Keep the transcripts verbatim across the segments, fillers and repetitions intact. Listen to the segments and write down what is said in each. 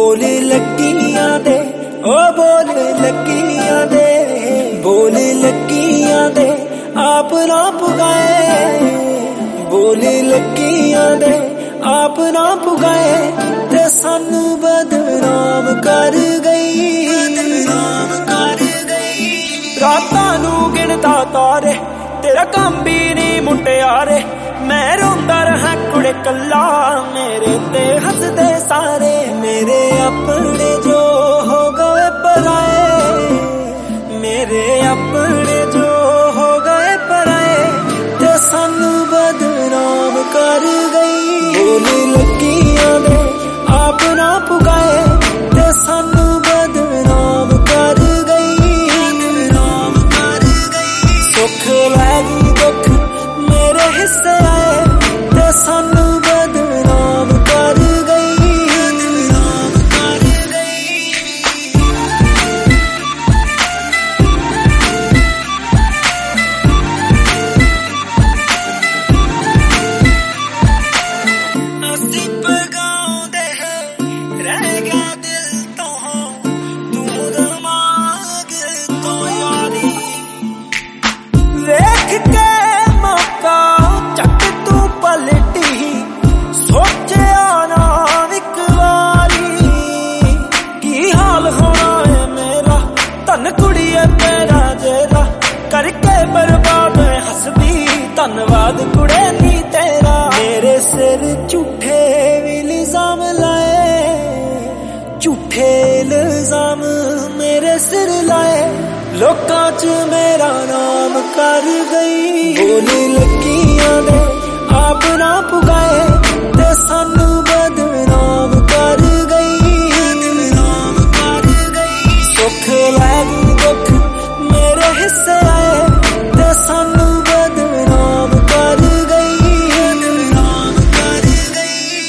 बोल लगियां दे ओ बोल लगियां दे, बोल लगियां दे आप ना पुगाए, बोल लगियां दे आप ना पुगाए ते सानू बदनाम कर गई, बदनाम कर गई। रातां नू गिनदा तारे तेरा काम भी नहीं मुटियारे, मैं रोंदा रहा कुड़े कल्ला मेरे ते हसदे सारे, मेरे अपने जो हो गए पराए, मेरे अपने जो हो गए पराए ते सानू बदनाम कर गई। बोल लगियां दे आप ना पुगाए ते सानू बदनाम कर गई, बदनाम कर गई। सुख लैगी दुख मेरे हिस्से आए ते सानू बदनाम कर गई, बदनाम कर गई। असी पगाउंदे रह गया दिल तो तू दिमाग तो यारी, देख के मौका चक तू पलटी सोचिया ना एक वारी, की हाल होना है मेरा धन कुड़िए तेरा जेरा, करके बर्बाद हसदी धनवाद कुड़े नी तेरा। मेरे सिर झूठे इल्जाम लाए, झूठे इल्जाम मेरे सिर लाए, लोकां च मेरा नाम कर गई। बोल लगियां दे आप ना पुगाए ते सानू बदनाम कर गई, बदनाम कर गई। सुख लैगी दुख मेरे हिस्से आए ते सानू बदनाम कर गई, बदनाम कर गई।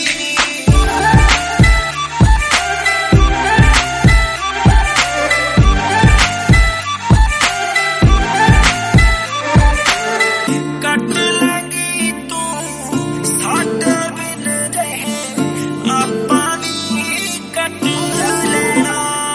कट लगी तू साडे बिन रहे आपां नी कट लेना,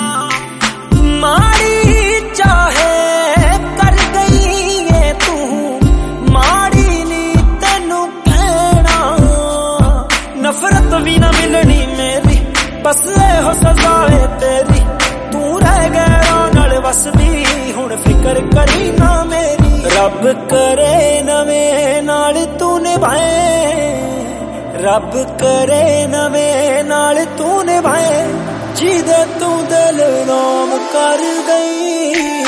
माड़ी चाहे कर गई है तू माड़ी नी तेनू कहना, नफरत भी ना मिलनी मेरी बस हो सजा है तेरी, तू रह गया नाल वसदी हुण फिकर करी ना मेरी। रब करे नवें नाल तू निभाए, रब करे नवें नाल तू निभाए, जिदे तू दिल नाम कर गई।